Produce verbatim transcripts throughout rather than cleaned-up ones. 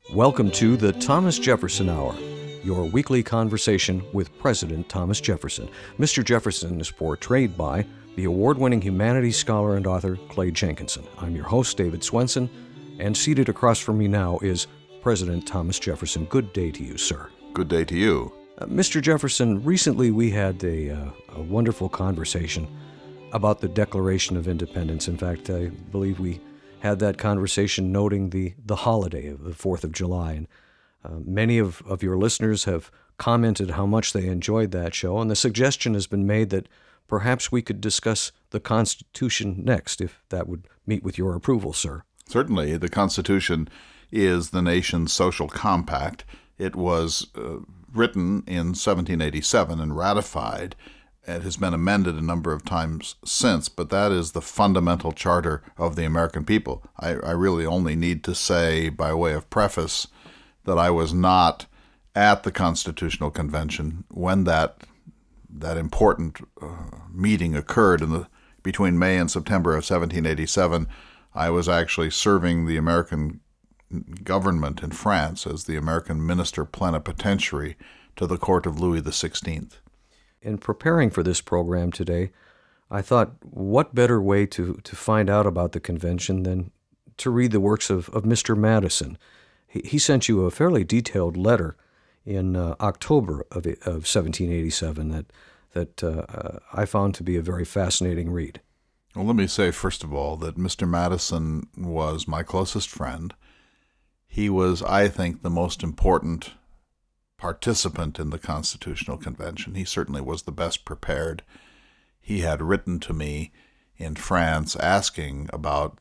Welcome to the Thomas Jefferson Hour, your weekly conversation with President Thomas Jefferson. Mister Jefferson is portrayed by the award-winning humanities scholar and author Clay Jenkinson. I'm your host, David Swenson, and seated across from me now is President Thomas Jefferson. Good day to you, sir. Good day to you. Uh, Mister Jefferson, recently we had a, uh, a wonderful conversation about the Declaration of Independence. In fact, I believe we had that conversation noting the, the holiday of the fourth of July. And uh, many of, of your listeners have commented how much they enjoyed that show, and the suggestion has been made that perhaps we could discuss the Constitution next, if that would meet with your approval, sir. Certainly. The Constitution is the nation's social compact. It was uh, written in seventeen eighty-seven and ratified. It has been amended a number of times since, but that is the fundamental charter of the American people. I, I really only need to say, by way of preface, that I was not at the Constitutional Convention when that that important uh, meeting occurred in the between May and September of seventeen eighty-seven. I was actually serving the American government in France as the American minister plenipotentiary to the court of Louis the sixteenth. In preparing for this program today, I thought, what better way to, to find out about the convention than to read the works of, of Mister Madison. He, he sent you a fairly detailed letter in uh, October of, of seventeen eighty-seven that, that uh, I found to be a very fascinating read. Well, let me say, first of all, that Mister Madison was my closest friend. He was, I think, the most important participant in the Constitutional Convention. He certainly was the best prepared. He had written to me in France asking about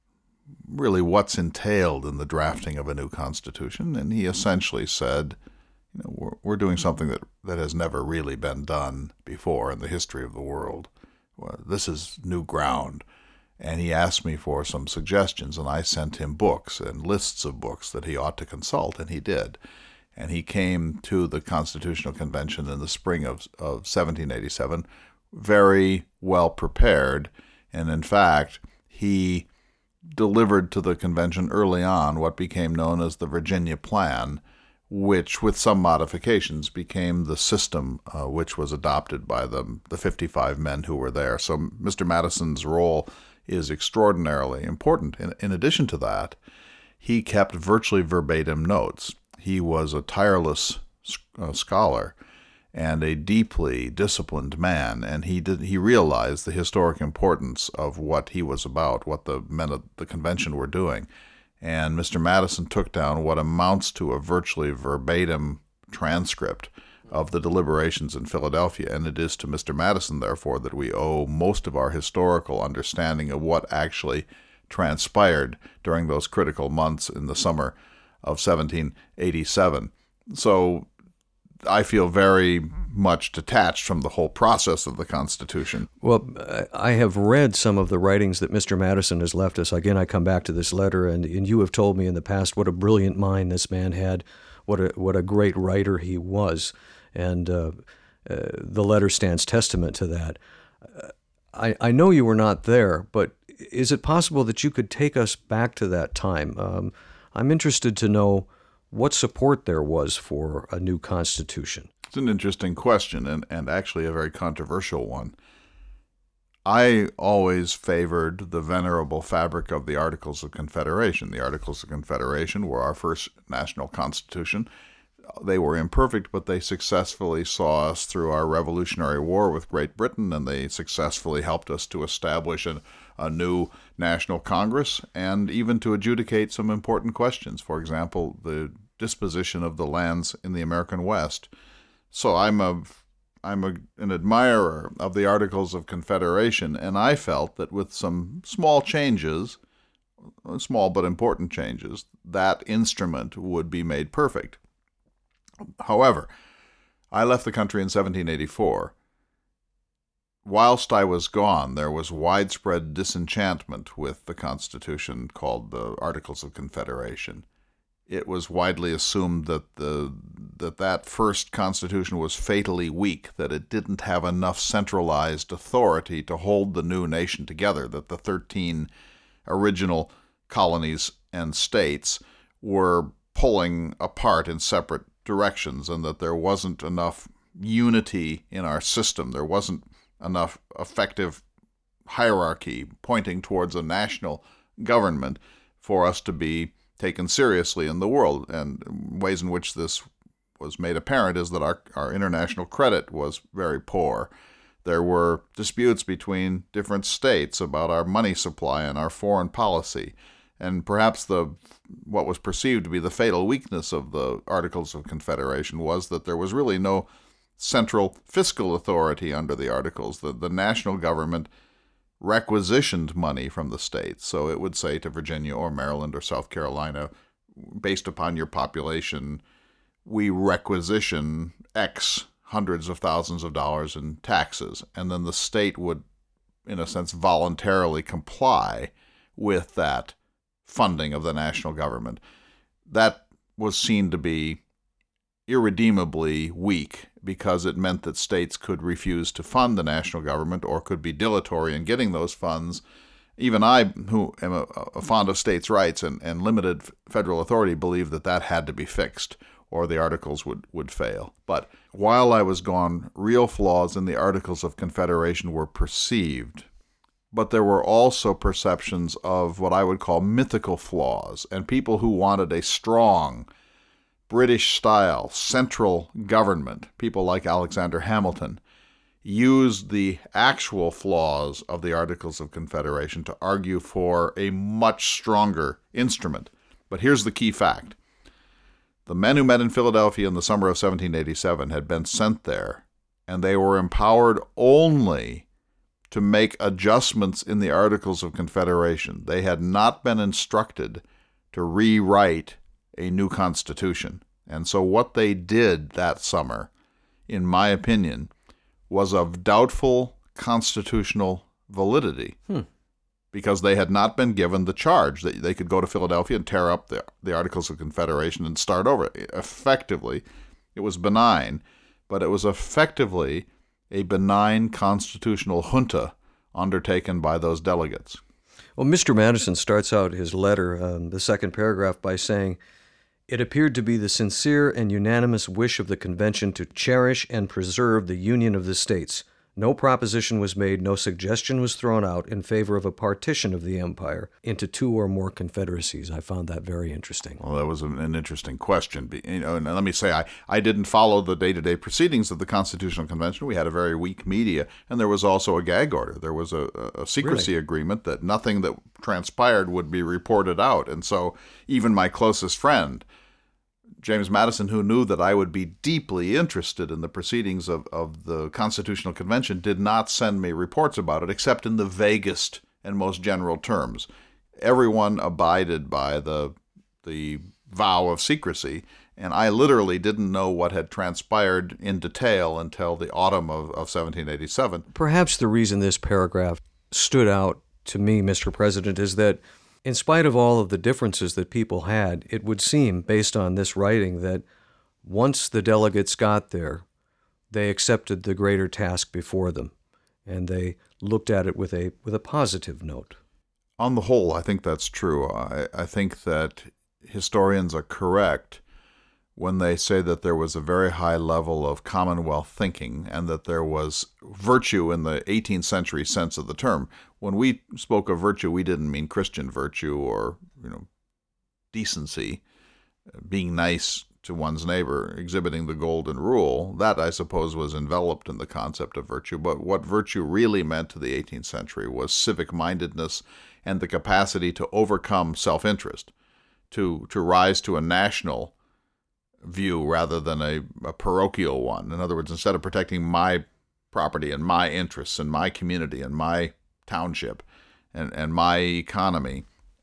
really what's entailed in the drafting of a new Constitution, and he essentially said, you know, we're, we're doing something that, that has never really been done before in the history of the world. Well, this is new ground. And he asked me for some suggestions, and I sent him books and lists of books that he ought to consult, and he did. And he came to the Constitutional Convention in the spring of, of seventeen eighty-seven very well prepared. And in fact, he delivered to the convention early on what became known as the Virginia Plan, which, with some modifications, became the system uh, which was adopted by the, the fifty-five men who were there. So Mister Madison's role is extraordinarily important. In, in addition to that, he kept virtually verbatim notes. He was a tireless uh, scholar and a deeply disciplined man, and he did he realized the historic importance of what he was about, what the men of the convention were doing. And Mister Madison took down what amounts to a virtually verbatim transcript of the deliberations in Philadelphia, and it is to Mister Madison, therefore, that we owe most of our historical understanding of what actually transpired during those critical months in the summer of seventeen eighty-seven. So I feel very much detached from the whole process of the Constitution. Well, I have read some of the writings that Mister Madison has left us. Again, I come back to this letter, and, and you have told me in the past what a brilliant mind this man had, what a, what a great writer he was, and uh, uh, the letter stands testament to that. Uh, I, I know you were not there, but is it possible that you could take us back to that time? Um, I'm interested to know what support there was for a new Constitution. It's an interesting question, and, and actually a very controversial one. I always favored the venerable fabric of the Articles of Confederation. The Articles of Confederation were our first national constitution. They were imperfect, but they successfully saw us through our Revolutionary War with Great Britain, and they successfully helped us to establish an, a new national Congress and even to adjudicate some important questions. For example, the disposition of the lands in the American West. So I'm a I'm a, an admirer of the Articles of Confederation, and I felt that with some small changes, small but important changes, that instrument would be made perfect. However, I left the country in seventeen eighty-four. Whilst I was gone, there was widespread disenchantment with the Constitution called the Articles of Confederation. It was widely assumed that the that that first Constitution was fatally weak, that it didn't have enough centralized authority to hold the new nation together, that the thirteen original colonies and states were pulling apart in separate directions, and that there wasn't enough unity in our system. There wasn't enough effective hierarchy pointing towards a national government for us to be taken seriously in the world. And ways in which this was made apparent is that our, our international credit was very poor. There were disputes between different states about our money supply and our foreign policy. And perhaps the what was perceived to be the fatal weakness of the Articles of Confederation was that there was really no central fiscal authority under the Articles. The, the national government requisitioned money from the states. So it would say to Virginia or Maryland or South Carolina, based upon your population, we requisition X hundreds of thousands of dollars in taxes. And then the state would, in a sense, voluntarily comply with that funding of the national government. That was seen to be irredeemably weak because it meant that states could refuse to fund the national government or could be dilatory in getting those funds. Even I, who am a, a fond of states' rights and, and limited federal authority, believe that that had to be fixed or the Articles would, would fail. But while I was gone, real flaws in the Articles of Confederation were perceived. But there were also perceptions of what I would call mythical flaws, and people who wanted a strong British-style central government, people like Alexander Hamilton, used the actual flaws of the Articles of Confederation to argue for a much stronger instrument. But here's the key fact. The men who met in Philadelphia in the summer of seventeen eighty-seven had been sent there, and they were empowered only to make adjustments in the Articles of Confederation. They had not been instructed to rewrite a new constitution. And so what they did that summer, in my opinion, was of doubtful constitutional validity. Hmm. Because they had not been given the charge that they could go to Philadelphia and tear up the, the Articles of Confederation and start over. Effectively, it was benign, but it was effectively a benign constitutional junta undertaken by those delegates. Well, Mister Madison starts out his letter, um, the second paragraph, by saying, "It appeared to be the sincere and unanimous wish of the convention to cherish and preserve the union of the states. No proposition was made, no suggestion was thrown out in favor of a partition of the empire into two or more confederacies." I found that very interesting. Well, that was an, an interesting question. You know, and let me say, I, I didn't follow the day-to-day proceedings of the Constitutional Convention. We had a very weak media, and there was also a gag order. There was a, a secrecy really? agreement that nothing that transpired would be reported out. And so even my closest friend, James Madison, who knew that I would be deeply interested in the proceedings of, of the Constitutional Convention, did not send me reports about it, except in the vaguest and most general terms. Everyone abided by the the vow of secrecy, and I literally didn't know what had transpired in detail until the autumn of, of seventeen eighty-seven. Perhaps the reason this paragraph stood out to me, Mister President, is that in spite of all of the differences that people had, it would seem, based on this writing, that once the delegates got there, they accepted the greater task before them, and they looked at it with a with a positive note. On the whole, I think that's true. I, I think that historians are correct when they say that there was a very high level of Commonwealth thinking and that there was virtue in the eighteenth century sense of the term. When we spoke of virtue, we didn't mean Christian virtue or, you know, decency, being nice to one's neighbor, exhibiting the golden rule. That, I suppose, was enveloped in the concept of virtue. But what virtue really meant to the eighteenth century was civic-mindedness and the capacity to overcome self-interest, to, to rise to a national view rather than a, a parochial one. In other words, instead of protecting my property and my interests and my community and my township and, and my economy,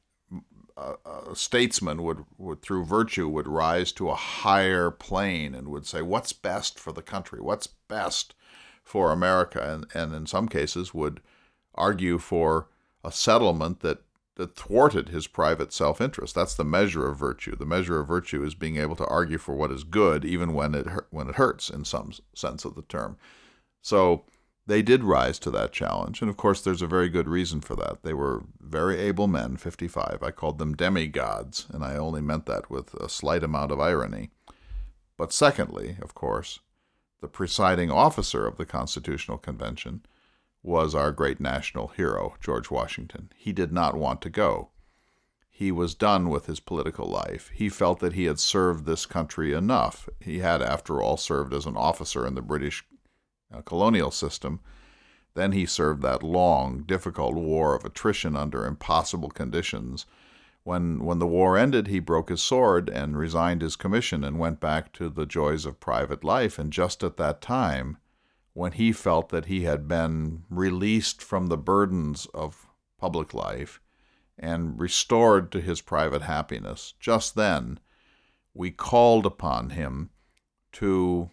a, a statesman would, would, through virtue, would rise to a higher plane and would say, what's best for the country? What's best for America? And, and in some cases would argue for a settlement that that thwarted his private self-interest. That's the measure of virtue. The measure of virtue is being able to argue for what is good, even when it when it hurts, in some sense of the term. So they did rise to that challenge. And of course, there's a very good reason for that. They were very able men, fifty-five. I called them demigods, and I only meant that with a slight amount of irony. But secondly, of course, the presiding officer of the Constitutional Convention was our great national hero, George Washington. He did not want to go. He was done with his political life. He felt that he had served this country enough. He had, after all, served as an officer in the British uh, colonial system. Then he served that long, difficult war of attrition under impossible conditions. When, when the war ended, he broke his sword and resigned his commission and went back to the joys of private life. And just at that time, when he felt that he had been released from the burdens of public life and restored to his private happiness, just then we called upon him to,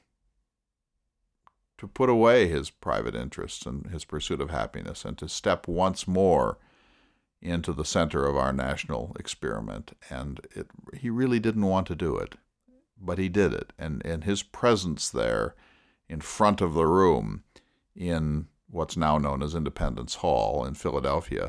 to put away his private interests and his pursuit of happiness and to step once more into the center of our national experiment. And it, he really didn't want to do it, but he did it. And, and his presence there in front of the room in what's now known as Independence Hall in Philadelphia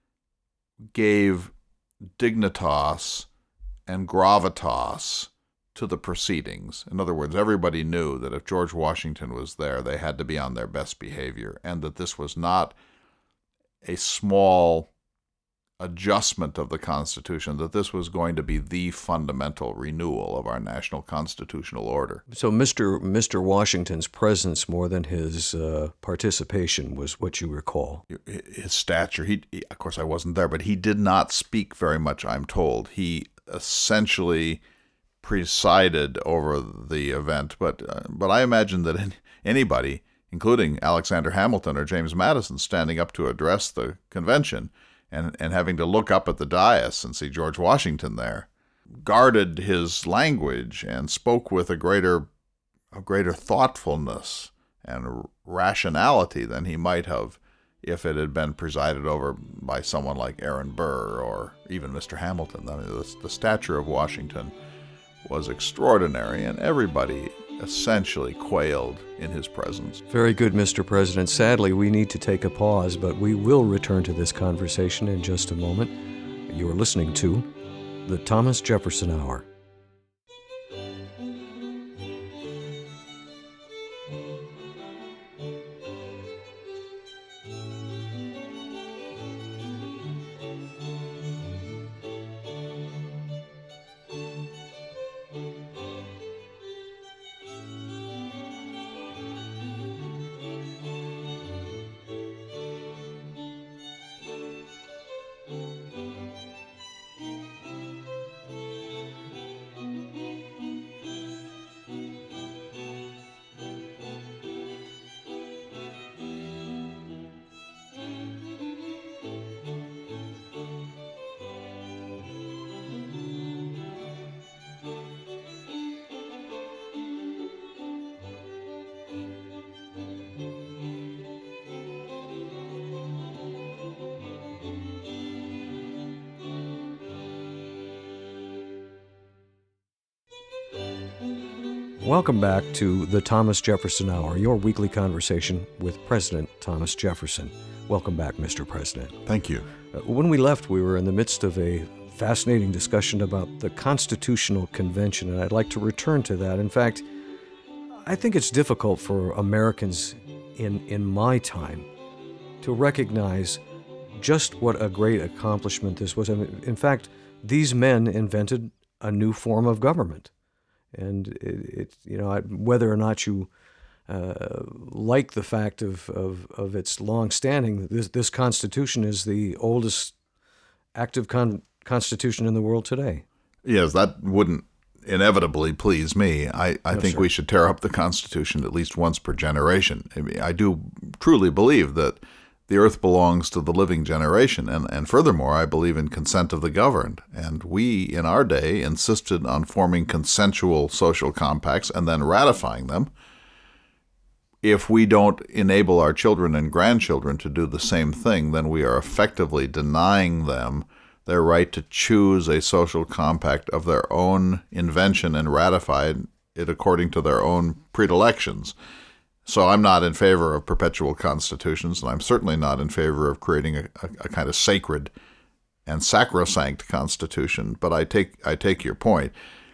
gave dignitas and gravitas to the proceedings. In other words, everybody knew that if George Washington was there, they had to be on their best behavior, and that this was not a small adjustment of the Constitution, that this was going to be the fundamental renewal of our national constitutional order. So Mister Mister Washington's presence more than his uh, participation was what you recall. His stature, he, he, of course I wasn't there, but he did not speak very much, I'm told. He essentially presided over the event, but, uh, but I imagine that anybody, including Alexander Hamilton or James Madison, standing up to address the convention, and, and having to look up at the dais and see George Washington there, guarded his language and spoke with a greater, a greater thoughtfulness and rationality than he might have if it had been presided over by someone like Aaron Burr or even Mister Hamilton. I mean, the, the stature of Washington was extraordinary, and everybody essentially quailed in his presence. Very good, Mister President. Sadly, we need to take a pause, but we will return to this conversation in just a moment. You are listening to the Thomas Jefferson Hour. Welcome back to the Thomas Jefferson Hour, your weekly conversation with President Thomas Jefferson. Welcome back, Mister President. Thank you. Uh, when we left, we were in the midst of a fascinating discussion about the Constitutional Convention, and I'd like to return to that. In fact, I think it's difficult for Americans in, in my time to recognize just what a great accomplishment this was. I mean, in fact, these men invented a new form of government. And it, it, you know, whether or not you uh, like the fact of, of, of its long standing, this, this Constitution is the oldest active con- Constitution in the world today. Yes, that wouldn't inevitably please me. I, I No, think sir. we should tear up the Constitution at least once per generation. I mean, I do truly believe that the earth belongs to the living generation, and, and furthermore, I believe in consent of the governed. And we, in our day, insisted on forming consensual social compacts and then ratifying them. If we don't enable our children and grandchildren to do the same thing, then we are effectively denying them their right to choose a social compact of their own invention and ratify it according to their own predilections. So I'm not in favor of perpetual constitutions, and I'm certainly not in favor of creating a, a, a kind of sacred and sacrosanct constitution. But I take I take your point.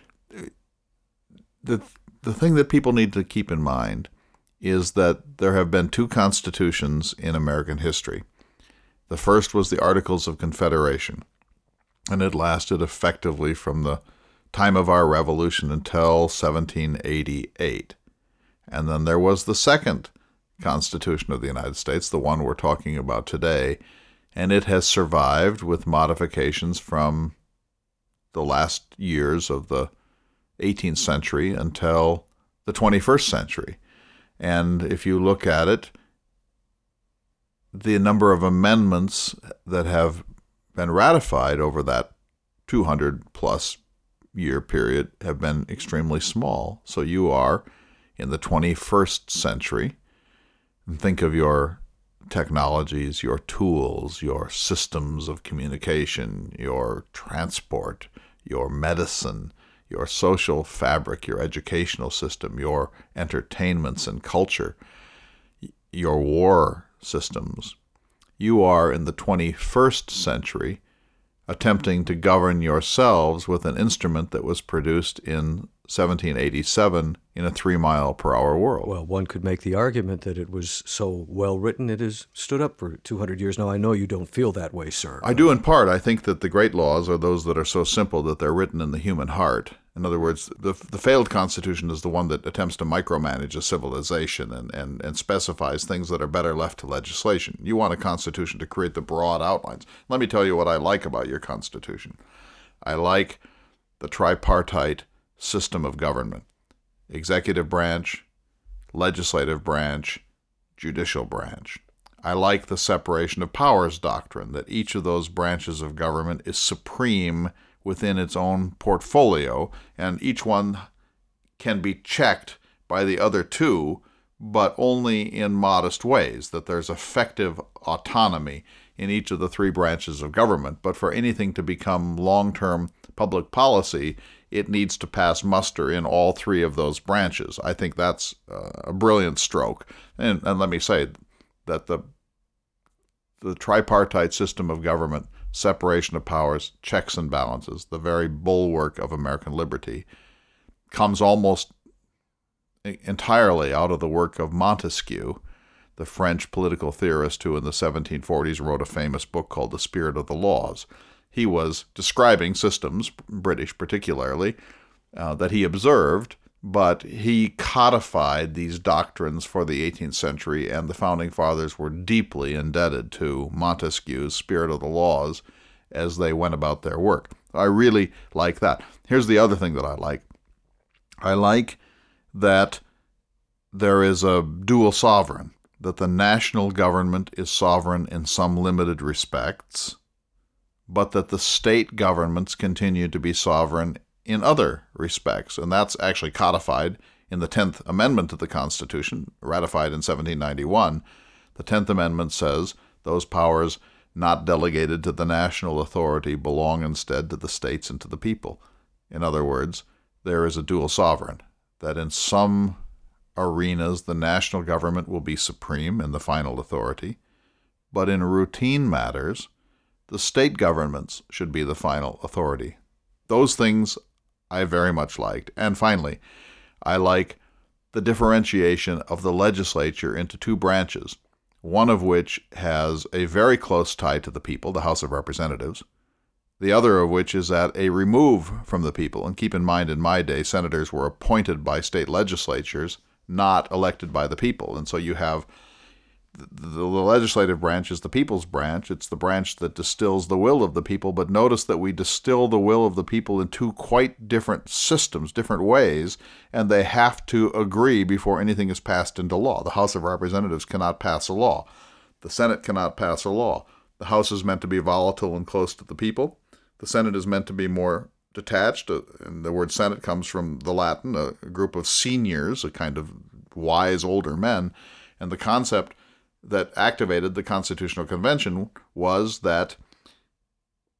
The the thing that people need to keep in mind is that there have been two constitutions in American history. The first was the Articles of Confederation, and it lasted effectively from the time of our Revolution until seventeen eighty-eight. And then there was the second Constitution of the United States, the one we're talking about today, and it has survived with modifications from the last years of the eighteenth century until the twenty-first century. And if you look at it, the number of amendments that have been ratified over that two hundred plus year period have been extremely small. So you are in the twenty-first century. And think of your technologies, your tools, your systems of communication, your transport, your medicine, your social fabric, your educational system, your entertainments and culture, your war systems. You are in the twenty-first century attempting to govern yourselves with an instrument that was produced in seventeen eighty-seven in a three mile per hour world. Well, one could make the argument that it was so well written it has stood up for two hundred years. Now, I know you don't feel that way, sir. I do in part. I think that the great laws are those that are so simple that they're written in the human heart. In other words, the the failed Constitution is the one that attempts to micromanage a civilization and, and, and specifies things that are better left to legislation. You want a Constitution to create the broad outlines. Let me tell you what I like about your Constitution. I like the tripartite system of government: executive branch, legislative branch, judicial branch. I like the separation of powers doctrine, that each of those branches of government is supreme within its own portfolio, and each one can be checked by the other two, but only in modest ways, that there's effective autonomy in each of the three branches of government. But for anything to become long-term public policy, it needs to pass muster in all three of those branches. I think that's uh, a brilliant stroke. And, and let me say that the the tripartite system of government, separation of powers, checks and balances, the very bulwark of American liberty, comes almost entirely out of the work of Montesquieu, the French political theorist who in the seventeen forties wrote a famous book called The Spirit of the Laws. He was describing systems, British particularly, uh, that he observed, but he codified these doctrines for the eighteenth century, and the Founding Fathers were deeply indebted to Montesquieu's Spirit of the Laws as they went about their work. I really like that. Here's the other thing that I like. I like that there is a dual sovereign, that the national government is sovereign in some limited respects, but that the state governments continue to be sovereign in other respects. And that's actually codified in the tenth Amendment to the Constitution, ratified in seventeen ninety-one. The tenth Amendment says those powers not delegated to the national authority belong instead to the states and to the people. In other words, there is a dual sovereign, that in some arenas the national government will be supreme and the final authority, but in routine matters, the state governments should be the final authority. Those things I very much liked. And finally, I like the differentiation of the legislature into two branches, one of which has a very close tie to the people, the House of Representatives, the other of which is at a remove from the people. And keep in mind, in my day, senators were appointed by state legislatures, not elected by the people. And so you have the, the legislative branch is the people's branch. It's the branch that distills the will of the people. But notice that we distill the will of the people in two quite different systems, different ways, and they have to agree before anything is passed into law. The House of Representatives cannot pass a law. The Senate cannot pass a law. The House is meant to be volatile and close to the people. The Senate is meant to be more detached, and the word Senate comes from the Latin, a group of seniors, a kind of wise older men, and the concept that activated the Constitutional Convention was that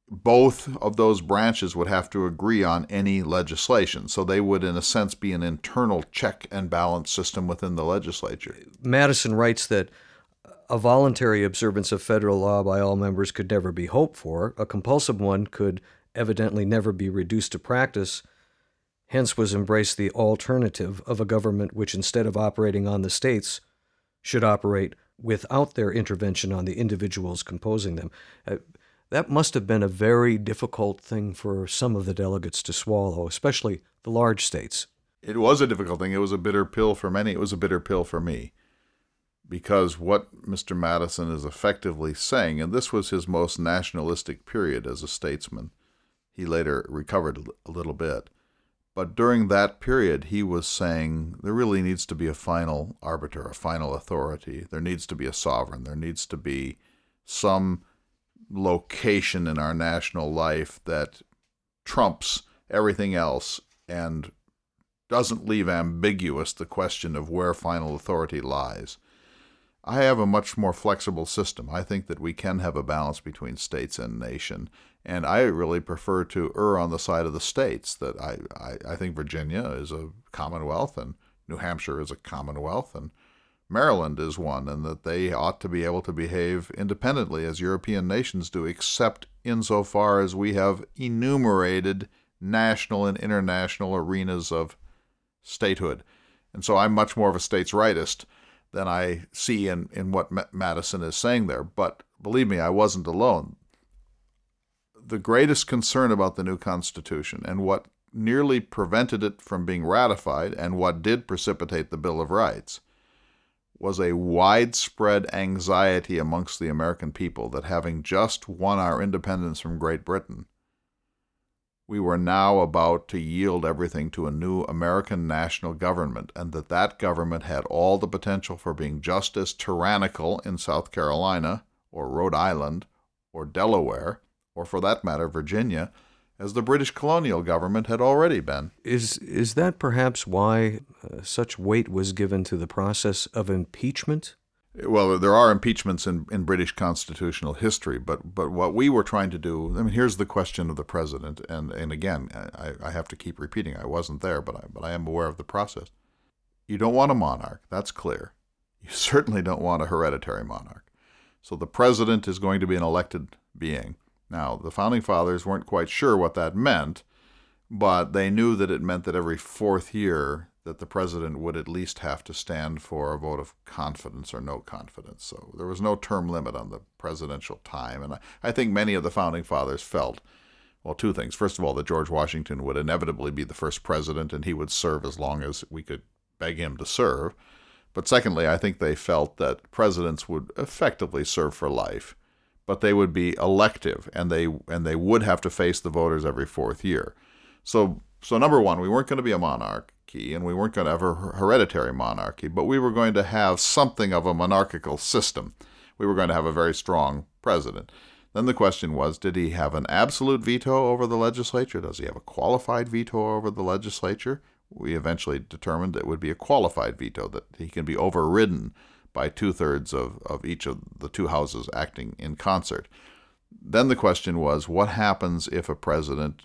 both of those branches would have to agree on any legislation. So they would, in a sense, be an internal check and balance system within the legislature. Madison writes that a voluntary observance of federal law by all members could never be hoped for. A compulsive one could evidently never be reduced to practice. Hence was embraced the alternative of a government which, instead of operating on the states, should operate without their intervention on the individuals composing them. Uh, that must have been a very difficult thing for some of the delegates to swallow, especially the large states. It was a difficult thing. It was a bitter pill for many. It was a bitter pill for me. Because what Mister Madison is effectively saying, and this was his most nationalistic period as a statesman, he later recovered a little bit, but during that period he was saying there really needs to be a final arbiter, a final authority. There needs to be a sovereign. There needs to be some location in our national life that trumps everything else and doesn't leave ambiguous the question of where final authority lies. I have a much more flexible system. I think that we can have a balance between states and nation, and I really prefer to err on the side of the states. That I, I, I think Virginia is a commonwealth, and New Hampshire is a commonwealth, and Maryland is one, and that they ought to be able to behave independently as European nations do, except insofar as we have enumerated national and international arenas of statehood. And so I'm much more of a states' rightist than I see in, in what Madison is saying there. But believe me, I wasn't alone. The greatest concern about the new Constitution, and what nearly prevented it from being ratified, and what did precipitate the Bill of Rights, was a widespread anxiety amongst the American people that, having just won our independence from Great Britain, we were now about to yield everything to a new American national government, and that that government had all the potential for being just as tyrannical in South Carolina or Rhode Island or Delaware, or for that matter Virginia, as the British colonial government had already been. Is is that perhaps why uh, such weight was given to the process of impeachment? Well, there are impeachments in, in British constitutional history, but but what we were trying to do, I mean, here's the question of the president, and, and again, I, I have to keep repeating, I wasn't there, but I, but I am aware of the process. You don't want a monarch, that's clear. You certainly don't want a hereditary monarch. So the president is going to be an elected being. Now, the Founding Fathers weren't quite sure what that meant, but they knew that it meant that every fourth year that the president would at least have to stand for a vote of confidence or no confidence. So there was no term limit on the presidential time. And I, I think many of the Founding Fathers felt, well, two things. First of all, that George Washington would inevitably be the first president, and he would serve as long as we could beg him to serve. But secondly, I think they felt that presidents would effectively serve for life, but they would be elective, and they and they would have to face the voters every fourth year. So, so number one, we weren't going to be a monarchy, and we weren't going to have a hereditary monarchy, but we were going to have something of a monarchical system. We were going to have a very strong president. Then the question was, did he have an absolute veto over the legislature? Does he have a qualified veto over the legislature? We eventually determined that it would be a qualified veto, that he can be overridden by two-thirds of, of each of the two houses acting in concert. Then the question was, what happens if a president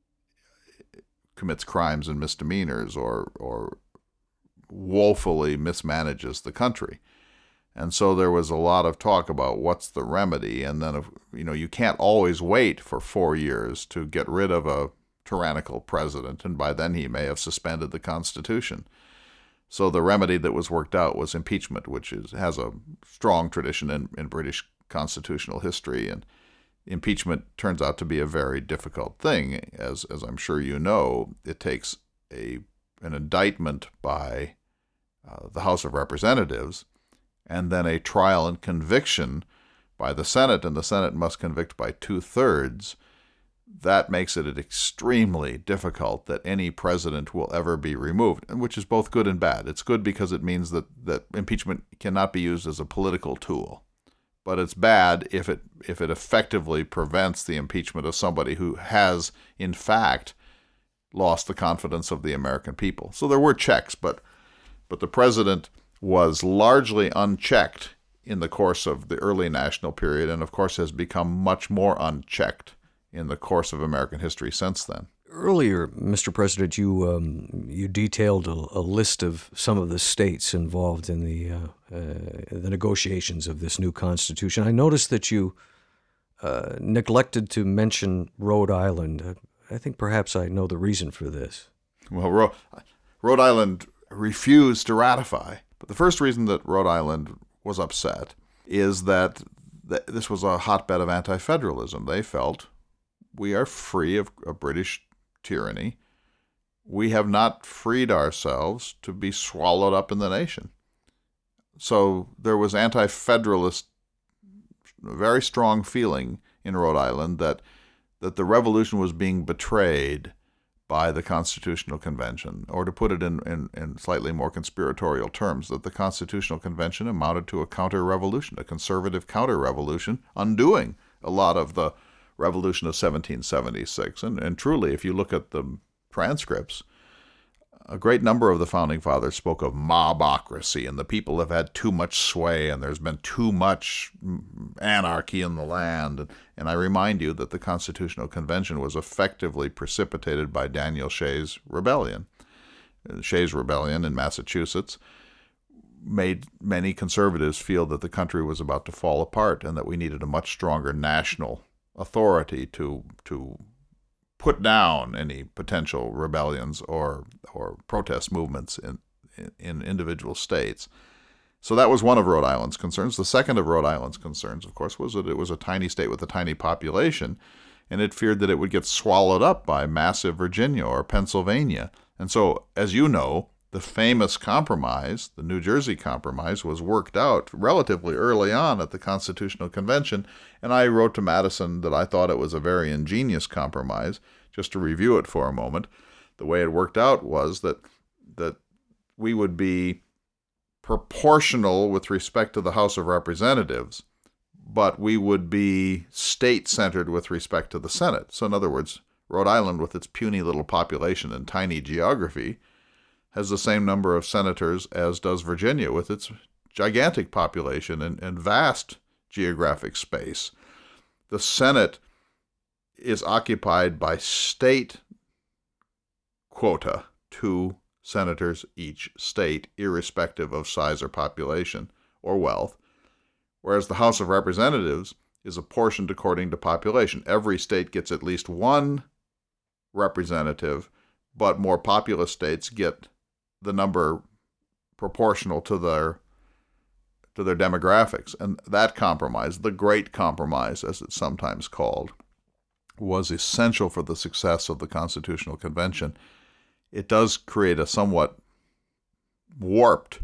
commits crimes and misdemeanors or or woefully mismanages the country? And so there was a lot of talk about what's the remedy, and then, you know, you can't always wait for four years to get rid of a tyrannical president, and by then he may have suspended the Constitution. So the remedy that was worked out was impeachment, which is has a strong tradition in, in British constitutional history. And impeachment turns out to be a very difficult thing. As as I'm sure you know, it takes a an indictment by uh, the House of Representatives, and then a trial and conviction by the Senate, and the Senate must convict by two-thirds. That makes it extremely difficult that any president will ever be removed, which is both good and bad. It's good because it means that, that impeachment cannot be used as a political tool. But it's bad if it if it effectively prevents the impeachment of somebody who has, in fact, lost the confidence of the American people. So there were checks, but but the president was largely unchecked in the course of the early national period, and of course has become much more unchecked in the course of American history since then. Earlier, Mister President, you um, you detailed a, a list of some of the states involved in the uh, uh, the negotiations of this new Constitution. I noticed that you uh, neglected to mention Rhode Island. Uh, I think perhaps I know the reason for this. Well, Ro- Rhode Island refused to ratify. But the first reason that Rhode Island was upset is that th- this was a hotbed of anti-federalism. They felt we are free of, of British tyranny. We have not freed ourselves to be swallowed up in the nation. So there was anti-federalist, very strong feeling in Rhode Island that that the revolution was being betrayed by the Constitutional Convention, or to put it in, in, in slightly more conspiratorial terms, that the Constitutional Convention amounted to a counter-revolution, a conservative counter-revolution, undoing a lot of the revolution of seventeen seventy-six. And, and truly, if you look at the transcripts, a great number of the Founding Fathers spoke of mobocracy, and the people have had too much sway, and there's been too much anarchy in the land. And, and I remind you that the Constitutional Convention was effectively precipitated by Daniel Shays' rebellion. Shays' rebellion in Massachusetts made many conservatives feel that the country was about to fall apart and that we needed a much stronger national authority to to put down any potential rebellions or or protest movements in, in, in individual states. So that was one of Rhode Island's concerns. The second of Rhode Island's concerns, of course, was that it was a tiny state with a tiny population, and it feared that it would get swallowed up by massive Virginia or Pennsylvania. And so, as you know, the famous compromise, the New Jersey Compromise, was worked out relatively early on at the Constitutional Convention, and I wrote to Madison that I thought it was a very ingenious compromise. Just to review it for a moment, the way it worked out was that that we would be proportional with respect to the House of Representatives, but we would be state-centered with respect to the Senate. So in other words, Rhode Island, with its puny little population and tiny geography, has the same number of senators as does Virginia with its gigantic population and, and vast geographic space. The Senate is occupied by state quota, two senators each state, irrespective of size or population or wealth, whereas the House of Representatives is apportioned according to population. Every state gets at least one representative, but more populous states get the number proportional to their to their demographics. And that compromise, the Great Compromise, as it's sometimes called, was essential for the success of the Constitutional Convention. It does create a somewhat warped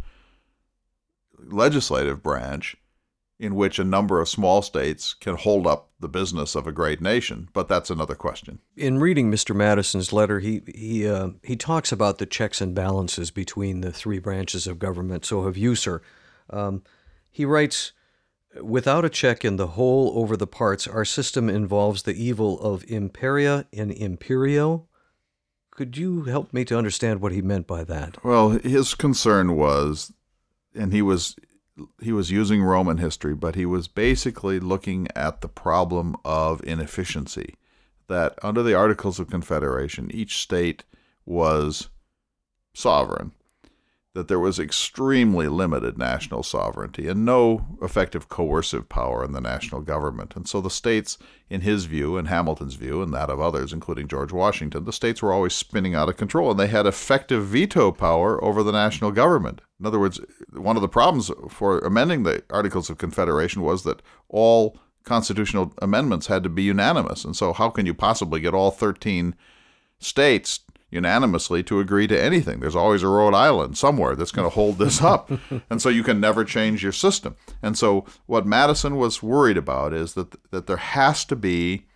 legislative branch in which a number of small states can hold up the business of a great nation, but that's another question. In reading Mister Madison's letter, he he uh, he talks about the checks and balances between the three branches of government. So have you, sir. Um, he writes, "Without a check in the whole over the parts, our system involves the evil of imperia in imperio." Could you help me to understand what he meant by that? Well, his concern was, and he was he was using Roman history, but he was basically looking at the problem of inefficiency, that under the Articles of Confederation, each state was sovereign, that there was extremely limited national sovereignty and no effective coercive power in the national government. And so the states, in his view, and Hamilton's view, and that of others, including George Washington, the states were always spinning out of control, and they had effective veto power over the national government. In other words, one of the problems for amending the Articles of Confederation was that all constitutional amendments had to be unanimous. And so how can you possibly get all thirteen states unanimously to agree to anything? There's always a Rhode Island somewhere that's going to hold this up. And so you can never change your system. And so what Madison was worried about is that that there has to be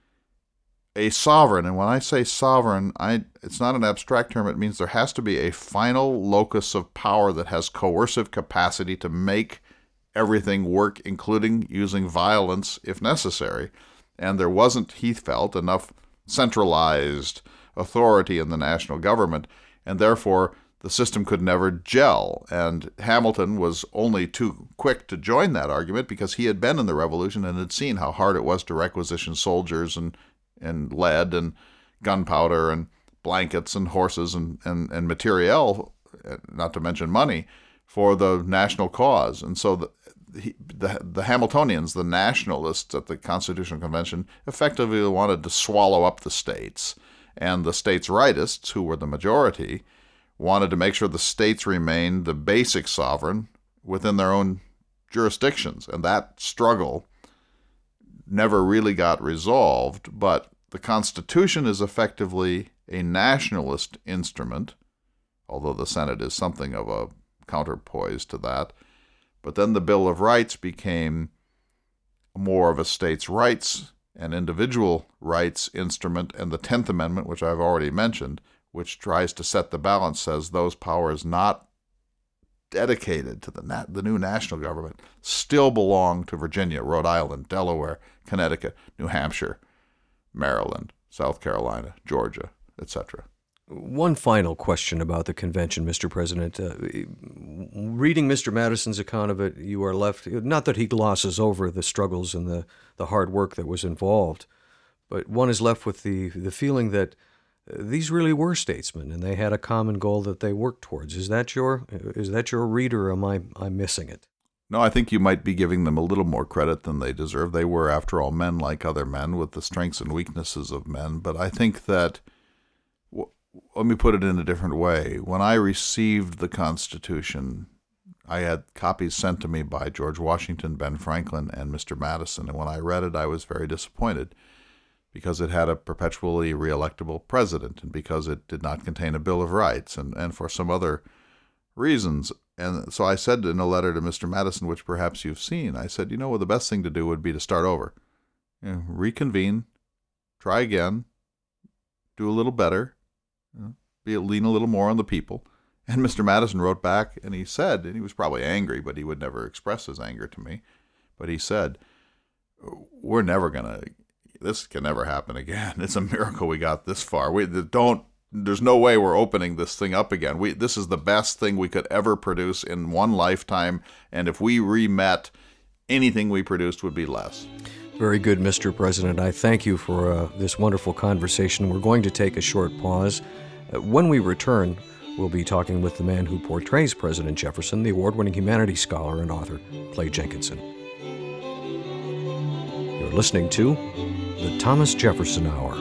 a sovereign. And when I say sovereign, I it's not an abstract term. It means there has to be a final locus of power that has coercive capacity to make everything work, including using violence if necessary. And there wasn't, he felt, enough centralized authority in the national government, and therefore the system could never gel. And Hamilton was only too quick to join that argument because he had been in the Revolution and had seen how hard it was to requisition soldiers and and lead and gunpowder and blankets and horses and, and, and materiel, not to mention money, for the national cause. And so the, he, the the Hamiltonians, the nationalists at the Constitutional Convention, effectively wanted to swallow up the states. And the states' rightists, who were the majority, wanted to make sure the states remained the basic sovereign within their own jurisdictions. And that struggle never really got resolved. But the Constitution is effectively a nationalist instrument, although the Senate is something of a counterpoise to that. But then the Bill of Rights became more of a states' rights and individual rights instrument, and the tenth Amendment, which I've already mentioned, which tries to set the balance, says those powers not dedicated to the na- the new national government still belong to Virginia, Rhode Island, Delaware, Connecticut, New Hampshire, Maryland, South Carolina, Georgia, et cetera. One final question about the convention, Mister President. Uh, reading Mister Madison's account of it, you are left, not that he glosses over the struggles and the, the hard work that was involved, but one is left with the, the feeling that these really were statesmen and they had a common goal that they worked towards. Is that your is that your read, or am I I'm missing it? No, I think you might be giving them a little more credit than they deserve. They were, after all, men like other men with the strengths and weaknesses of men. But I think that, let me put it in a different way. When I received the Constitution, I had copies sent to me by George Washington, Ben Franklin, and Mister Madison. And when I read it, I was very disappointed because it had a perpetually reelectable president and because it did not contain a Bill of Rights and, and for some other reasons. And so I said in a letter to Mister Madison, which perhaps you've seen, I said, you know, well, the best thing to do would be to start over. You know, reconvene, try again, do a little better. You know, be lean a little more on the people. And Mister Madison wrote back and he said, and he was probably angry, but he would never express his anger to me, but he said, we're never going to, this can never happen again. It's a miracle we got this far. We don't, there's no way we're opening this thing up again. We, this is the best thing we could ever produce in one lifetime. And if we re-met, anything we produced would be less. Very good, Mister President. I thank you for uh, this wonderful conversation. We're going to take a short pause. Uh, when we return, we'll be talking with the man who portrays President Jefferson, the award-winning humanities scholar and author, Clay Jenkinson. You're listening to The Thomas Jefferson Hour.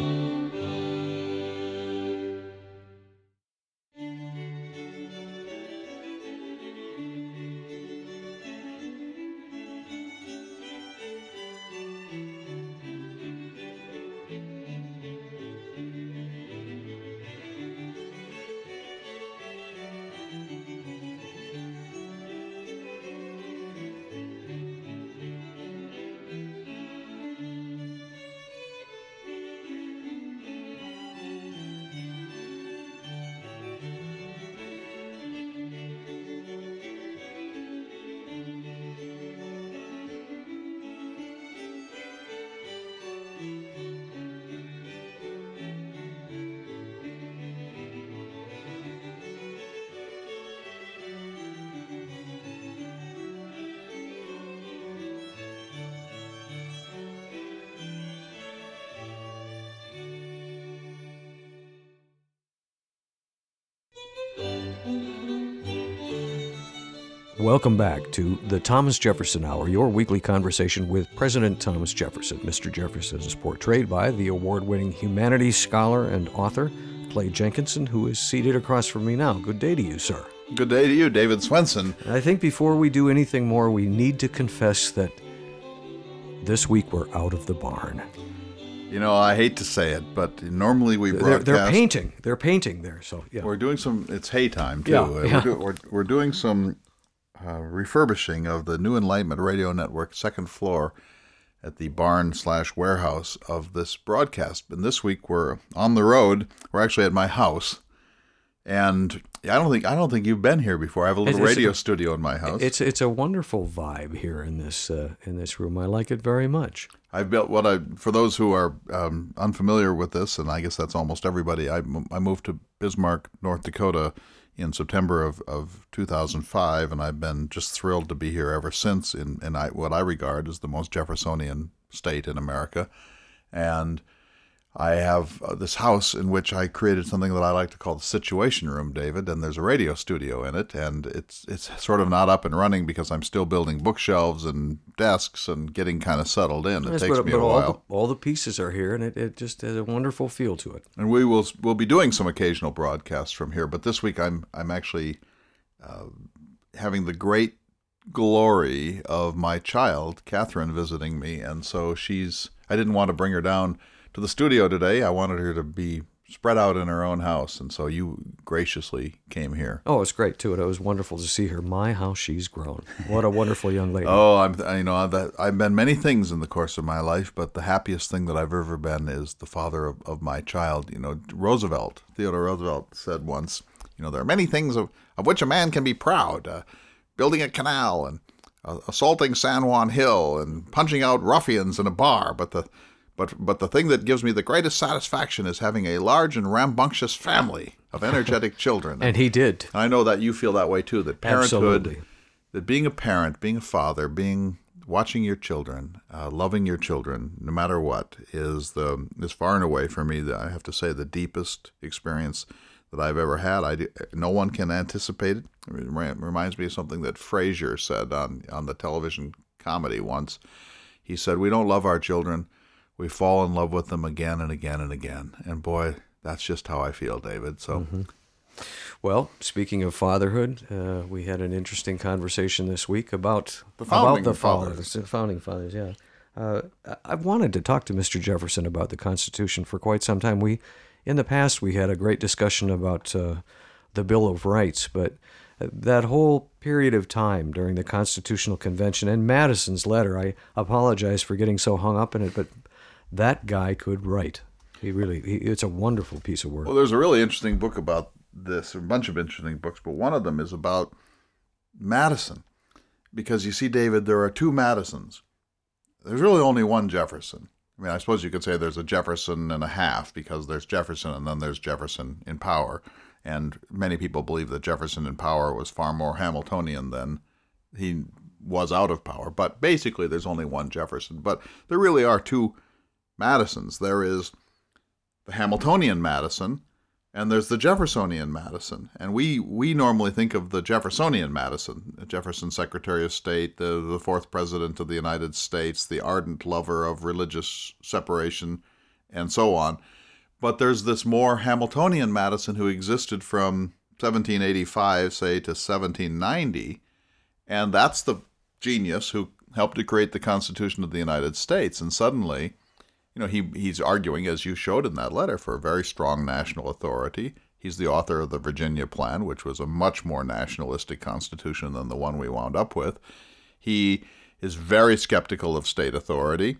Welcome back to the Thomas Jefferson Hour, your weekly conversation with President Thomas Jefferson. Mister Jefferson is portrayed by the award-winning humanities scholar and author, Clay Jenkinson, who is seated across from me now. Good day to you, sir. Good day to you, David Swenson. I think before we do anything more, we need to confess that this week we're out of the barn. You know, I hate to say it, but normally we broadcast... They're, they're painting. They're painting there, so yeah. We're doing some... It's hay time, too. Yeah, uh, yeah. We're, do, we're, we're doing some uh, refurbishing of the New Enlightenment Radio Network second floor at the barn slash warehouse of this broadcast. And this week we're on the road. We're actually at my house. And I don't think I don't think you've been here before. I have a little It's- radio it's- studio in my house. It's it's a wonderful vibe here in this uh, in this room. I like it very much. I built what I, for those who are um, unfamiliar with this, and I guess that's almost everybody, I, I moved to Bismarck, North Dakota in September of, of two thousand five, and I've been just thrilled to be here ever since in, in I, what I regard as the most Jeffersonian state in America. And I have uh, this house in which I created something that I like to call the Situation Room, David, and there's a radio studio in it, and it's it's sort of not up and running because I'm still building bookshelves and desks and getting kind of settled in. It Yes, takes but, me but a all while. the, all the pieces are here, and it, it just has a wonderful feel to it. And we will we'll be doing some occasional broadcasts from here, but this week I'm I'm actually uh, having the great glory of my child, Catherine, visiting me, and so she's I didn't want to bring her down to the studio today. I wanted her to be spread out in her own house, and so you graciously came here. Oh, it's great too. It was wonderful to see her. My, how she's grown! What a wonderful young lady. Oh, I'm I, you know that I've been many things in the course of my life, but the happiest thing that I've ever been is the father of, of my child. You know, Roosevelt, Theodore Roosevelt said once, you know, there are many things of, of which a man can be proud: uh, building a canal and uh, assaulting San Juan Hill and punching out ruffians in a bar, but the But but the thing that gives me the greatest satisfaction is having a large and rambunctious family of energetic children. And he did. I know that you feel that way too, that parenthood, Absolutely. that being a parent, being a father, being watching your children, uh, loving your children, no matter what, is the is far and away for me, the, I have to say, the deepest experience that I've ever had. I do, no one can anticipate it. It reminds me of something that Frasier said on, on the television comedy once. He said, "We don't love our children. We fall in love with them again and again and again." And boy, that's just how I feel, David. So, mm-hmm. Well, speaking of fatherhood, uh, we had an interesting conversation this week about the founding about the fathers. fathers, the founding fathers. Yeah, uh, I've wanted to talk to Mister Jefferson about the Constitution for quite some time. We, in the past, we had a great discussion about uh, the Bill of Rights, but that whole period of time during the Constitutional Convention and Madison's letter, I apologize for getting so hung up in it, but that guy could write. He really, he, it's a wonderful piece of work. Well, there's a really interesting book about this, a bunch of interesting books, but one of them is about Madison. Because you see, David, there are two Madisons. There's really only one Jefferson. I mean, I suppose you could say there's a Jefferson and a half, because there's Jefferson and then there's Jefferson in power. And many people believe that Jefferson in power was far more Hamiltonian than he was out of power. But basically, there's only one Jefferson. But there really are two Madisons. There is the Hamiltonian Madison, and there's the Jeffersonian Madison. And we we normally think of the Jeffersonian Madison, Jefferson Secretary of State, the, the fourth President of the United States, the ardent lover of religious separation, and so on. But there's this more Hamiltonian Madison who existed from seventeen eighty-five, say, to seventeen ninety, and that's the genius who helped to create the Constitution of the United States. And suddenly, you know, he he's arguing, as you showed in that letter, for a very strong national authority. He's the author of the Virginia Plan, which was a much more nationalistic constitution than the one we wound up with. He is very skeptical of state authority.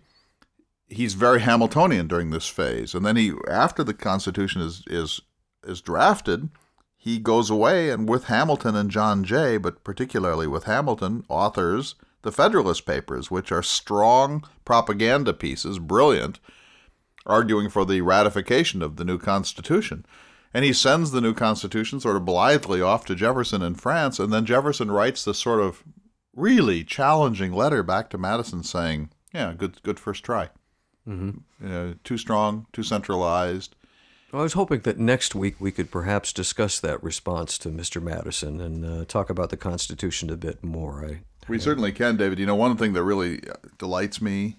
He's very Hamiltonian during this phase. And then he, after the Constitution is is is drafted, he goes away and with Hamilton and John Jay, but particularly with Hamilton, authors the Federalist Papers, which are strong propaganda pieces, brilliant, arguing for the ratification of the new Constitution. And he sends the new Constitution sort of blithely off to Jefferson in France, and then Jefferson writes this sort of really challenging letter back to Madison saying, yeah, good good first try. Mm-hmm. You know, too strong, too centralized. Well, I was hoping that next week we could perhaps discuss that response to Mister Madison and uh, talk about the Constitution a bit more. I, We certainly can, David. You know, one thing that really delights me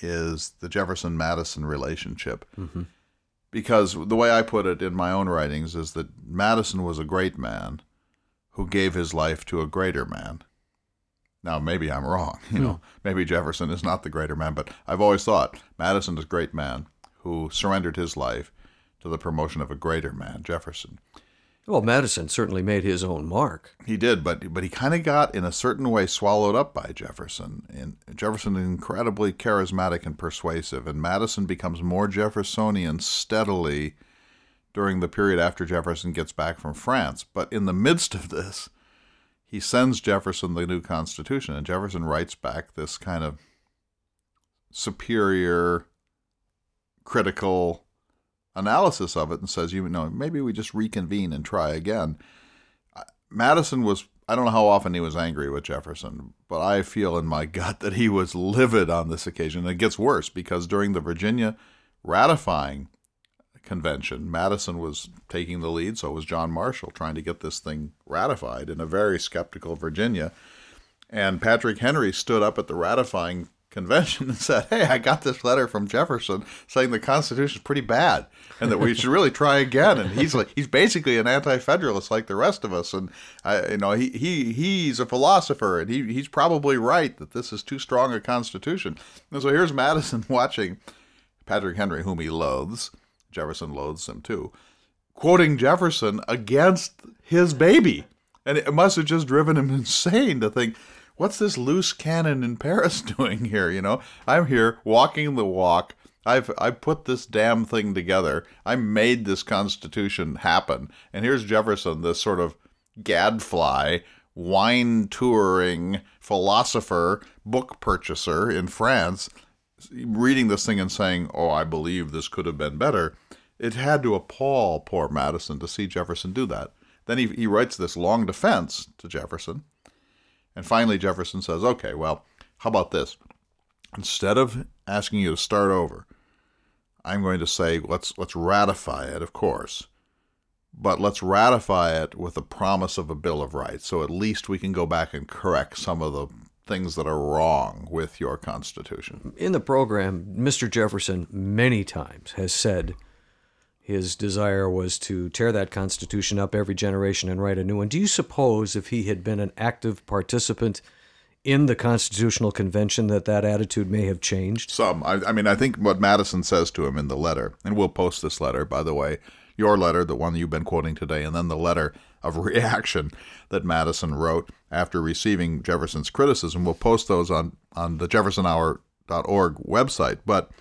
is the Jefferson-Madison relationship. mm-hmm. Because the way I put it in my own writings is that Madison was a great man who gave his life to a greater man. Now, maybe I'm wrong. You know, maybe Jefferson is not the greater man, but I've always thought Madison is a great man who surrendered his life to the promotion of a greater man, Jefferson. Well, Madison certainly made his own mark. He did, but but he kind of got, in a certain way, swallowed up by Jefferson. And Jefferson is incredibly charismatic and persuasive, and Madison becomes more Jeffersonian steadily during the period after Jefferson gets back from France. But in the midst of this, he sends Jefferson the new Constitution, and Jefferson writes back this kind of superior, critical analysis of it and says, you know, maybe we just reconvene and try again. Madison was, I don't know how often he was angry with Jefferson, but I feel in my gut that he was livid on this occasion. And it gets worse because during the Virginia ratifying convention. Madison was taking the lead, so was John Marshall, trying to get this thing ratified in a very skeptical Virginia. And Patrick Henry stood up at the ratifying convention and said, hey, I got this letter from Jefferson saying the Constitution is pretty bad and that we should really try again. And he's like, he's basically an anti-federalist like the rest of us. And, I, you know, he, he he's a philosopher, and he he's probably right that this is too strong a Constitution. And so here's Madison watching Patrick Henry, whom he loathes, Jefferson loathes him too, quoting Jefferson against his baby. And it must have just driven him insane to think, what's this loose cannon in Paris doing here? You know, I'm here walking the walk. I've I put this damn thing together. I made this Constitution happen. And here's Jefferson, this sort of gadfly, wine touring philosopher, book purchaser in France, reading this thing and saying, oh, I believe this could have been better. It had to appall poor Madison to see Jefferson do that. Then he he writes this long defense to Jefferson. And finally, Jefferson says, okay, well, how about this? Instead of asking you to start over, I'm going to say, let's let's ratify it, of course. But let's ratify it with a promise of a Bill of Rights. So at least we can go back and correct some of the things that are wrong with your Constitution. In the program, Mister Jefferson many times has said his desire was to tear that Constitution up every generation and write a new one. Do you suppose if he had been an active participant in the Constitutional Convention that that attitude may have changed? Some. I, I mean, I think what Madison says to him in the letter, and we'll post this letter, by the way, your letter, the one you've been quoting today, and then the letter of reaction that Madison wrote after receiving Jefferson's criticism. We'll post those on, on the jefferson hour dot org website. But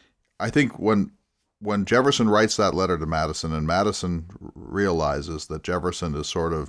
I think when... When Jefferson writes that letter to Madison, and Madison realizes that Jefferson is sort of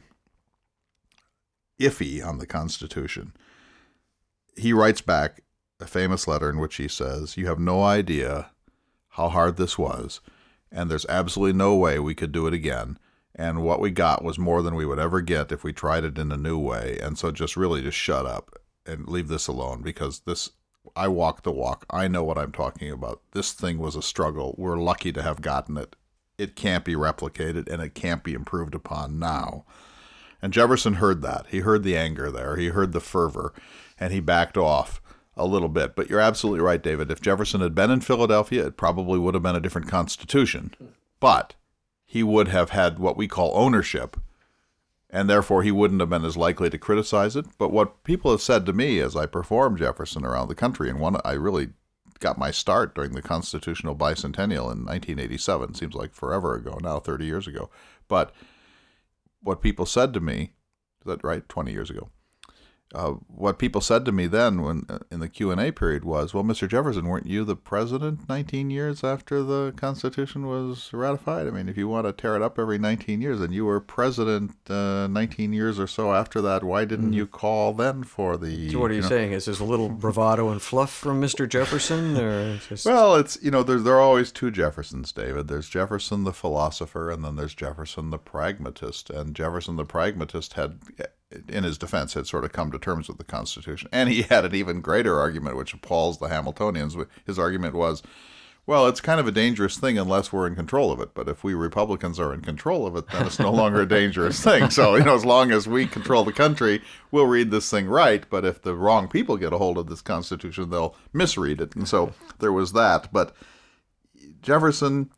iffy on the Constitution, he writes back a famous letter in which he says, you have no idea how hard this was, and there's absolutely no way we could do it again, and what we got was more than we would ever get if we tried it in a new way, and so just really just shut up and leave this alone, because this... I walk the walk. I know what I'm talking about. This thing was a struggle. We're lucky to have gotten it. It can't be replicated, and it can't be improved upon now. And Jefferson heard that. He heard the anger there. He heard the fervor, and he backed off a little bit. But you're absolutely right, David. If Jefferson had been in Philadelphia, it probably would have been a different Constitution. But he would have had what we call ownership, and therefore he wouldn't have been as likely to criticize it. But what people have said to me as I performed Jefferson around the country, and one I really got my start during the Constitutional Bicentennial in nineteen eighty-seven, seems like forever ago now, thirty years ago. But what people said to me, is that right, twenty years ago, uh, what people said to me then when uh, in the Q and A period was, well, Mister Jefferson, weren't you the president nineteen years after the Constitution was ratified? I mean, if you want to tear it up every nineteen years, and you were president uh, nineteen years or so after that, why didn't mm. you call then for the... So what are you, you know, saying? Is this a little bravado and fluff from Mister Jefferson? Or just... Well, it's, you know, there, there are always two Jeffersons, David. There's Jefferson the philosopher, and then there's Jefferson the pragmatist. And Jefferson the pragmatist had... in his defense, had sort of come to terms with the Constitution. And he had an even greater argument, which appalls the Hamiltonians. His argument was, well, it's kind of a dangerous thing unless we're in control of it. But if we Republicans are in control of it, then it's no longer a dangerous thing. So, you know, as long as we control the country, we'll read this thing right. But if the wrong people get a hold of this Constitution, they'll misread it. And so there was that. But Jefferson,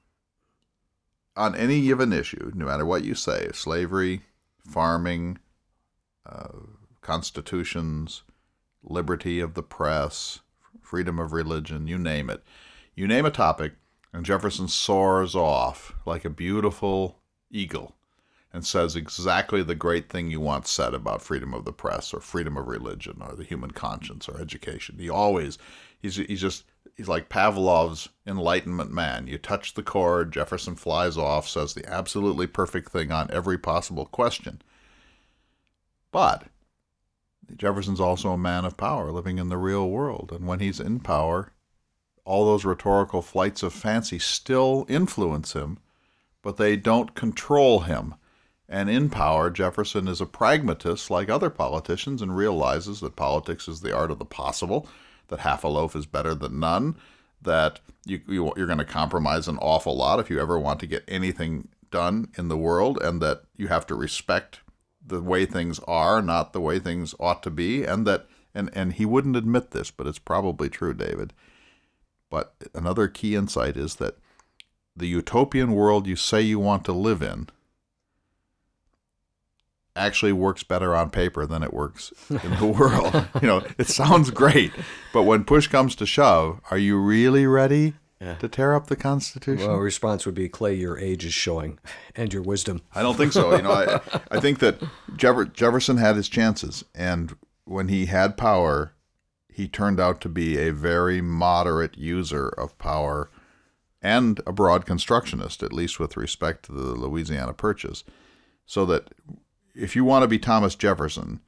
on any given issue, no matter what you say, slavery, farming, Uh, constitutions, liberty of the press, freedom of religion, you name it. You name a topic, and Jefferson soars off like a beautiful eagle and says exactly the great thing you want said about freedom of the press or freedom of religion or the human conscience or education. He always, he's he's just, he's like Pavlov's Enlightenment man. You touch the chord, Jefferson flies off, says the absolutely perfect thing on every possible question. But Jefferson's also a man of power living in the real world. And when he's in power, all those rhetorical flights of fancy still influence him, but they don't control him. And in power, Jefferson is a pragmatist like other politicians and realizes that politics is the art of the possible, that half a loaf is better than none, that you, you, you're going to compromise an awful lot if you ever want to get anything done in the world, and that you have to respect the way things are, not the way things ought to be, and that and, and he wouldn't admit this, but it's probably true, David. But another key insight is that the utopian world you say you want to live in actually works better on paper than it works in the world. You know, it sounds great, but when push comes to shove, are you really ready yeah. to tear up the Constitution? Well, response would be, Clay, your age is showing, and your wisdom. I don't think so. You know, I, I think that Jeff- Jefferson had his chances, and when he had power, he turned out to be a very moderate user of power and a broad constructionist, at least with respect to the Louisiana Purchase. So that if you want to be Thomas Jefferson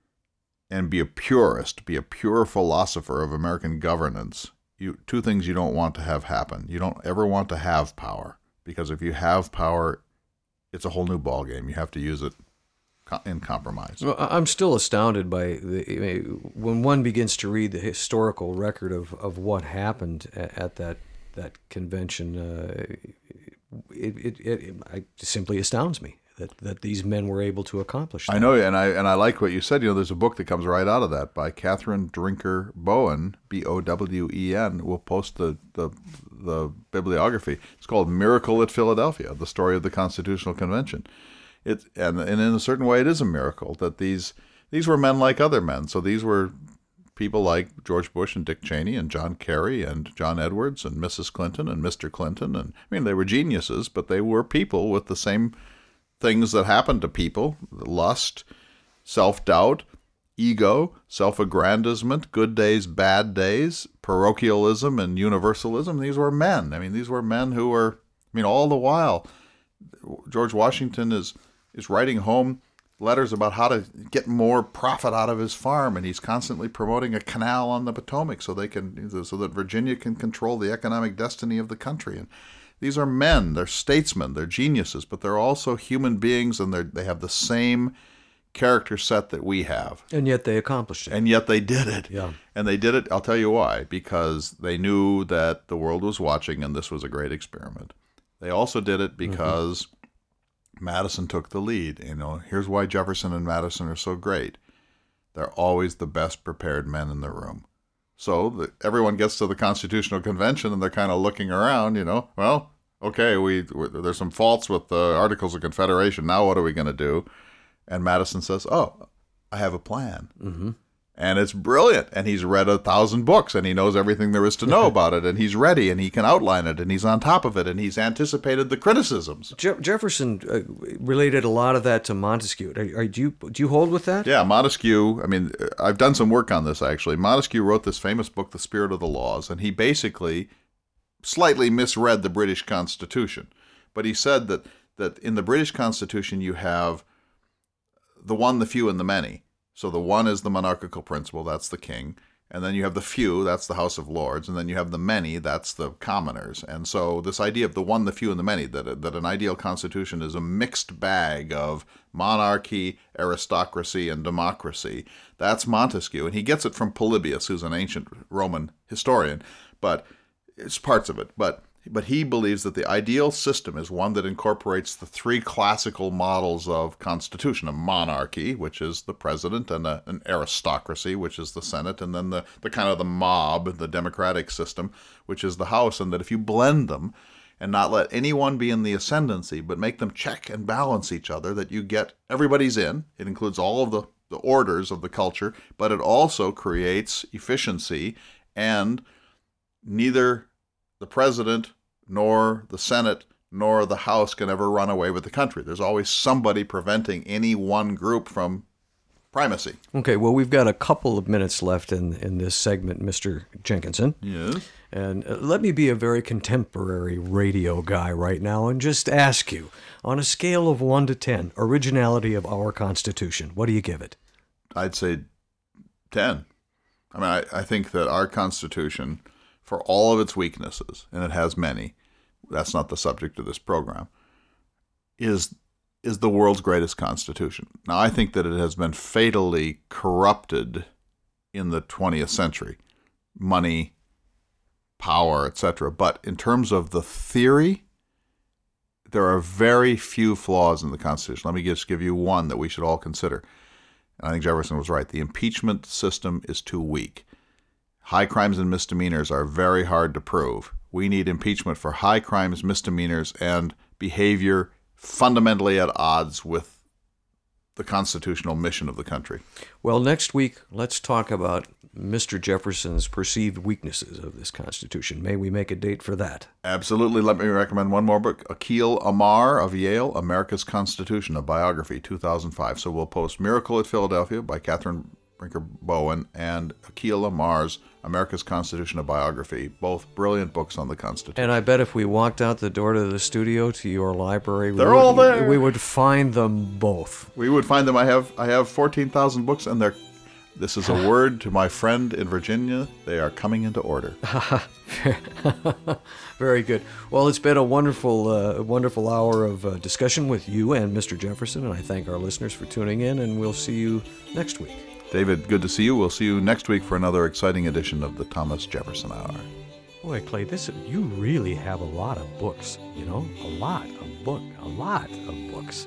and be a purist, be a pure philosopher of American governance, you two things you don't want to have happen. You don't ever want to have power, because if you have power, it's a whole new ballgame. You have to use it in compromise. Well, I'm still astounded by the, when one begins to read the historical record of, of what happened at, at that that convention. Uh, it, it, it, it simply astounds me that, that these men were able to accomplish that. I know, and I and I like what you said. You know, there's a book that comes right out of that by Catherine Drinker Bowen, B O W E N. We'll post the, the the bibliography. It's called Miracle at Philadelphia, the story of the Constitutional Convention. It and and in a certain way, it is a miracle that these these were men like other men. So these were people like George Bush and Dick Cheney and John Kerry and John Edwards and Missus Clinton and Mister Clinton. And I mean, they were geniuses, but they were people with the same things that happen to people: lust, self-doubt, ego, self-aggrandizement, good days, bad days, parochialism, and universalism. These were men. I mean, these were men who were, I mean, all the while, George Washington is is writing home letters about how to get more profit out of his farm, and he's constantly promoting a canal on the Potomac so they can so that Virginia can control the economic destiny of the country. And these are men, they're statesmen, they're geniuses, but they're also human beings, and they they have the same character set that we have. And yet they accomplished it. And yet they did it. Yeah. And they did it, I'll tell you why, because they knew that the world was watching and this was a great experiment. They also did it because mm-hmm. Madison took the lead. You know, here's why Jefferson and Madison are so great. They're always the best prepared men in the room. So the, everyone gets to the Constitutional Convention and they're kind of looking around, you know, well, okay, we, we there's some faults with the Articles of Confederation. Now what are we going to do? And Madison says, oh, I have a plan. Mm-hmm. And it's brilliant. And he's read a thousand books and he knows everything there is to know about it. And he's ready and he can outline it and he's on top of it and he's anticipated the criticisms. Je- Jefferson uh, related a lot of that to Montesquieu. Are, are, do you do you hold with that? Yeah, Montesquieu. I mean, I've done some work on this, actually. Montesquieu wrote this famous book, The Spirit of the Laws, and he basically slightly misread the British Constitution. But he said that, that in the British Constitution you have the one, the few, and the many. So the one is the monarchical principle, that's the king. And then you have the few, that's the House of Lords. And then you have the many, that's the commoners. And so this idea of the one, the few, and the many, that, that an ideal constitution is a mixed bag of monarchy, aristocracy, and democracy, that's Montesquieu. And he gets it from Polybius, who's an ancient Roman historian. But it's parts of it. But But he believes that the ideal system is one that incorporates the three classical models of constitution: a monarchy, which is the president, and a, an aristocracy, which is the Senate, and then the, the kind of the mob, the democratic system, which is the House. And that if you blend them and not let anyone be in the ascendancy, but make them check and balance each other, that you get everybody's in. It includes all of the, the orders of the culture, but it also creates efficiency, and neither the president, nor the Senate, nor the House can ever run away with the country. There's always somebody preventing any one group from primacy. Okay, well, we've got a couple of minutes left in, in this segment, Mister Jenkinson. Yes? And uh, let me be a very contemporary radio guy right now and just ask you, on a scale of one to ten, originality of our Constitution, what do you give it? I'd say ten. I mean, I, I think that our Constitution, for all of its weaknesses, and it has many, that's not the subject of this program, is is the world's greatest constitution. Now, I think that it has been fatally corrupted in the twentieth century. Money, power, et cetera. But in terms of the theory, there are very few flaws in the Constitution. Let me just give you one that we should all consider. And I think Jefferson was right. The impeachment system is too weak. High crimes and misdemeanors are very hard to prove. We need impeachment for high crimes, misdemeanors, and behavior fundamentally at odds with the constitutional mission of the country. Well, next week, let's talk about Mister Jefferson's perceived weaknesses of this Constitution. May we make a date for that? Absolutely. Let me recommend one more book, Akhil Amar of Yale, America's Constitution, a biography, two thousand five. So we'll post Miracle at Philadelphia by Catherine Brinker Bowen and Akhil Amar's America's Constitution, a biography, both brilliant books on the Constitution. And I bet if we walked out the door to the studio to your library, we They're would, all there. we would find them both. We would find them. I have I have fourteen thousand books, and they're. This is a word to my friend in Virginia. They are coming into order. Very good. Well, it's been a wonderful, uh, wonderful hour of uh, discussion with you and Mister Jefferson, and I thank our listeners for tuning in, and we'll see you next week. David, good to see you. We'll see you next week for another exciting edition of the Thomas Jefferson Hour. Boy, Clay, this you really have a lot of books, you know? A lot of book, a lot of books.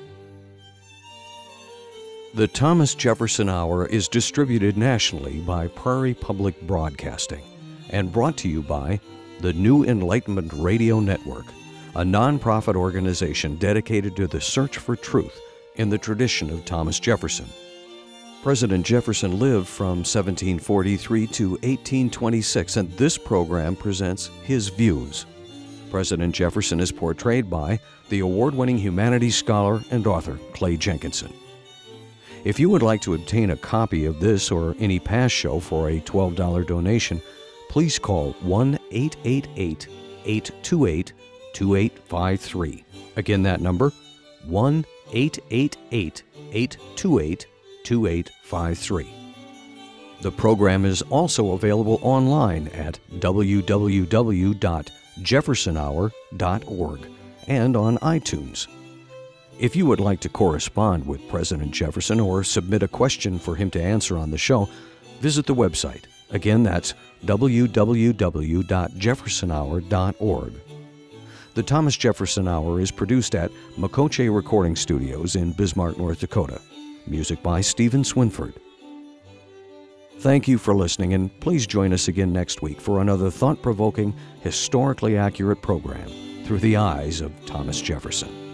The Thomas Jefferson Hour is distributed nationally by Prairie Public Broadcasting and brought to you by the New Enlightenment Radio Network, a nonprofit organization dedicated to the search for truth in the tradition of Thomas Jefferson. President Jefferson lived from seventeen forty-three to eighteen twenty-six, and this program presents his views. President Jefferson is portrayed by the award-winning humanities scholar and author Clay Jenkinson. If you would like to obtain a copy of this or any past show for a twelve dollars donation, please call one eight eight eight, eight two eight, two eight five three. Again, that number, one eight eight eight, eight two eight, two eight five three. The program is also available online at w w w dot jefferson hour dot org and on iTunes. If you would like to correspond with President Jefferson or submit a question for him to answer on the show, visit the website. Again, that's w w w dot jefferson hour dot org. The Thomas Jefferson Hour is produced at Makoche Recording Studios in Bismarck, North Dakota. Music by Stephen Swinford. Thank you for listening, and please join us again next week for another thought-provoking, historically accurate program through the eyes of Thomas Jefferson.